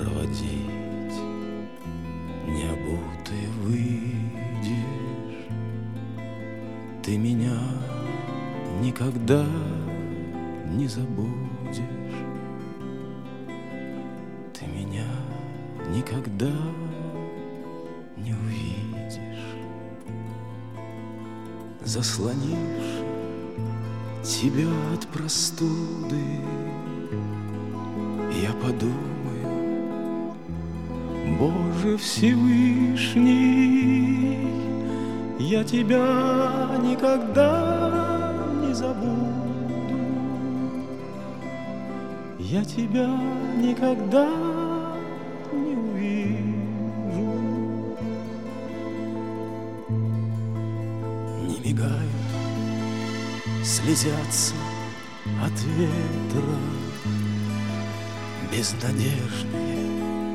проводить. Необутый выйдешь, ты меня никогда не забудешь. Ты меня никогда не увидишь. Заслонишь тебя от простуды, я подумаю: Боже Всевышний, я тебя никогда не забуду, я тебя никогда не увижу. Не мигают, слезятся от ветра безнадежные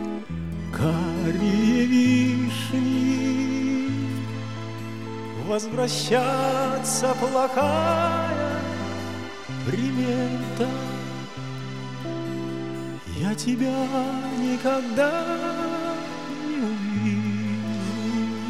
карие вишни. Возвращаться плохая примета, я тебя никогда не увижу.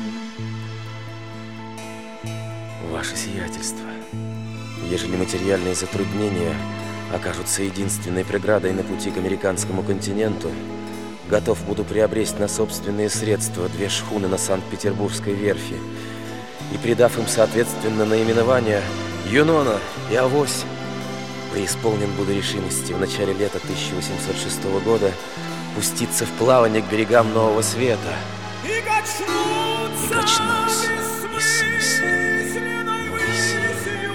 Ваше сиятельство, ежели материальные затруднения окажутся единственной преградой на пути к американскому континенту, готов буду приобрести на собственные средства 2 шхуны на Санкт-Петербургской верфи и, придав им соответственно наименования «Юнона» и «Авось», преисполнен буду решимости в начале лета 1806 года пуститься в плавание к берегам Нового Света. И качнусь бессмысленной высью.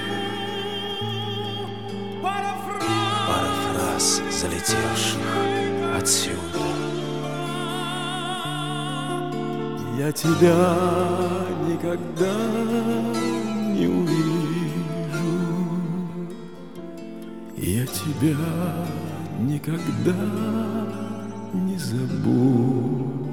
Пара фраз, залетевших отсюда. Я тебя никогда не увижу, я тебя никогда не забуду.